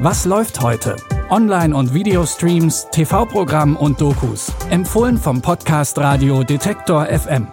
Was läuft heute? Online- und Videostreams, TV-Programm und Dokus. Empfohlen vom Podcast Radio Detektor FM.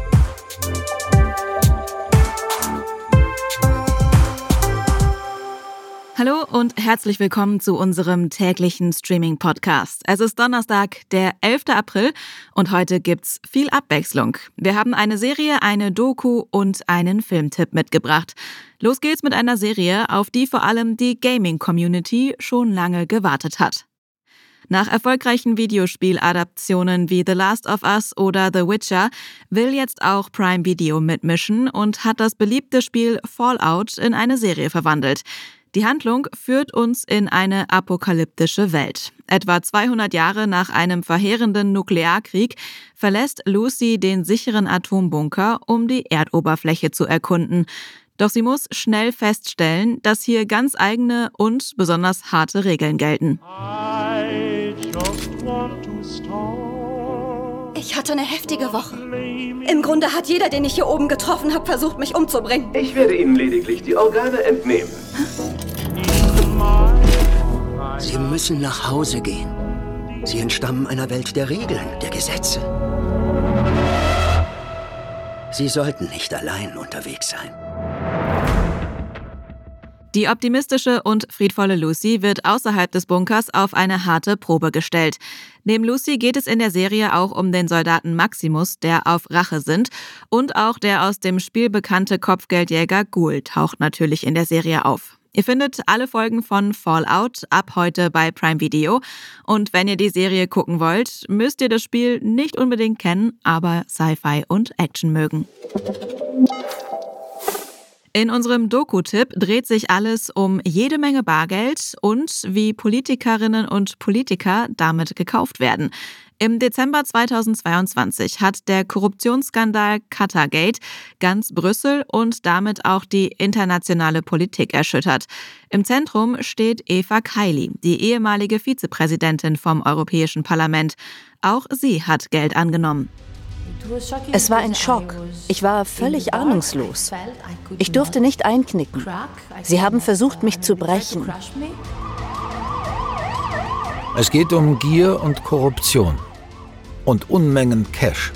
Hallo und herzlich willkommen zu unserem täglichen Streaming-Podcast. Es ist Donnerstag, der 11. April und heute gibt's viel Abwechslung. Wir haben eine Serie, eine Doku und einen Filmtipp mitgebracht. Los geht's mit einer Serie, auf die vor allem die Gaming-Community schon lange gewartet hat. Nach erfolgreichen Videospieladaptionen wie The Last of Us oder The Witcher will jetzt auch Prime Video mitmischen und hat das beliebte Spiel Fallout in eine Serie verwandelt. Die Handlung führt uns in eine apokalyptische Welt. Etwa 200 Jahre nach einem verheerenden Nuklearkrieg verlässt Lucy den sicheren Atombunker, um die Erdoberfläche zu erkunden. Doch sie muss schnell feststellen, dass hier ganz eigene und besonders harte Regeln gelten. Ich hatte eine heftige Woche. Im Grunde hat jeder, den ich hier oben getroffen habe, versucht, mich umzubringen. Ich werde Ihnen lediglich die Organe entnehmen. Sie müssen nach Hause gehen. Sie entstammen einer Welt der Regeln, der Gesetze. Sie sollten nicht allein unterwegs sein. Die optimistische und friedvolle Lucy wird außerhalb des Bunkers auf eine harte Probe gestellt. Neben Lucy geht es in der Serie auch um den Soldaten Maximus, der auf Rache sinnt. Und auch der aus dem Spiel bekannte Kopfgeldjäger Ghoul taucht natürlich in der Serie auf. Ihr findet alle Folgen von Fallout ab heute bei Prime Video. Und wenn ihr die Serie gucken wollt, müsst ihr das Spiel nicht unbedingt kennen, aber Sci-Fi und Action mögen. In unserem Doku-Tipp dreht sich alles um jede Menge Bargeld und wie Politikerinnen und Politiker damit gekauft werden. Im Dezember 2022 hat der Korruptionsskandal Qatargate ganz Brüssel und damit auch die internationale Politik erschüttert. Im Zentrum steht Eva Kaili, die ehemalige Vizepräsidentin vom Europäischen Parlament. Auch sie hat Geld angenommen. Es war ein Schock. Ich war völlig ahnungslos. Ich durfte nicht einknicken. Sie haben versucht, mich zu brechen. Es geht um Gier und Korruption und Unmengen Cash.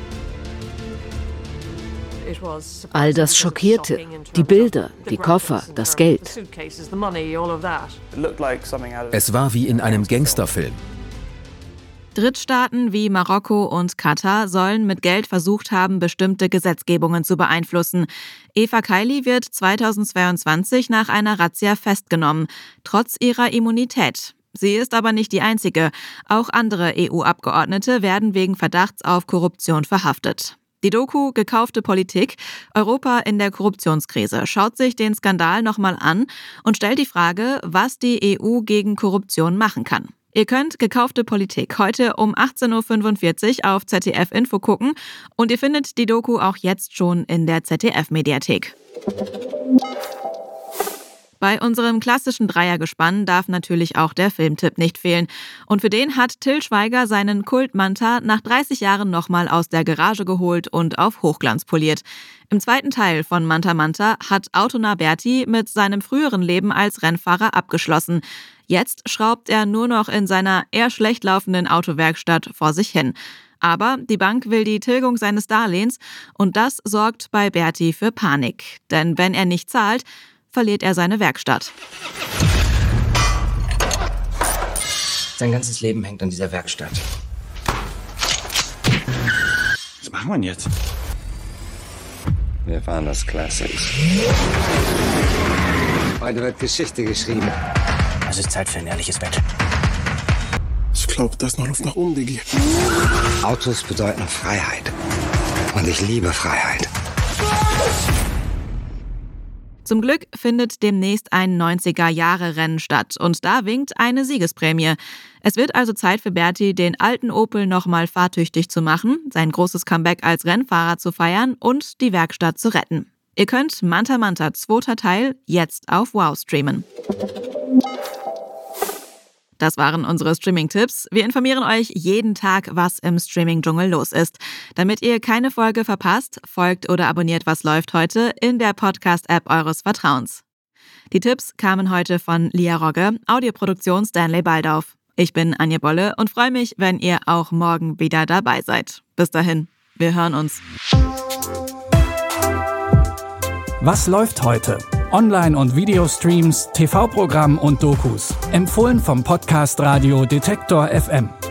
All das schockierte. Die Bilder, die Koffer, das Geld. Es war wie in einem Gangsterfilm. Drittstaaten wie Marokko und Katar sollen mit Geld versucht haben, bestimmte Gesetzgebungen zu beeinflussen. Eva Kaili wird 2022 nach einer Razzia festgenommen, trotz ihrer Immunität. Sie ist aber nicht die einzige. Auch andere EU-Abgeordnete werden wegen Verdachts auf Korruption verhaftet. Die Doku Gekaufte Politik, Europa in der Korruptionskrise, schaut sich den Skandal nochmal an und stellt die Frage, was die EU gegen Korruption machen kann. Ihr könnt Gekaufte Politik heute um 18.45 Uhr auf ZDF Info gucken und ihr findet die Doku auch jetzt schon in der ZDF-Mediathek. Bei unserem klassischen Dreiergespann darf natürlich auch der Filmtipp nicht fehlen. Und für den hat Till Schweiger seinen Kult-Manta nach 30 Jahren nochmal aus der Garage geholt und auf Hochglanz poliert. Im zweiten Teil von Manta Manta hat Autonah Berti mit seinem früheren Leben als Rennfahrer abgeschlossen. Jetzt schraubt er nur noch in seiner eher schlecht laufenden Autowerkstatt vor sich hin. Aber die Bank will die Tilgung seines Darlehens und das sorgt bei Berti für Panik. Denn wenn er nicht zahlt, verliert er seine Werkstatt. Sein ganzes Leben hängt an dieser Werkstatt. Was machen wir denn jetzt? Wir fahren das Classics. Heute wird Geschichte geschrieben. Es ist Zeit für ein ehrliches Bett. Ich glaube, da ist noch Luft nach oben, Diggi. Autos bedeuten Freiheit. Und ich liebe Freiheit. Zum Glück findet demnächst ein 90er-Jahre-Rennen statt und da winkt eine Siegesprämie. Es wird also Zeit für Berti, den alten Opel nochmal fahrtüchtig zu machen, sein großes Comeback als Rennfahrer zu feiern und die Werkstatt zu retten. Ihr könnt Manta Manta 2. Teil jetzt auf Wow streamen. Das waren unsere Streaming-Tipps. Wir informieren euch jeden Tag, was im Streaming-Dschungel los ist. Damit ihr keine Folge verpasst, folgt oder abonniert Was läuft heute in der Podcast-App eures Vertrauens. Die Tipps kamen heute von Lia Rogge, Audioproduktion Stanley Baldauf. Ich bin Anja Bolle und freue mich, wenn ihr auch morgen wieder dabei seid. Bis dahin, wir hören uns. Was läuft heute? Online- und Videostreams, TV-Programm und Dokus. Empfohlen vom Podcast Radio Detektor FM.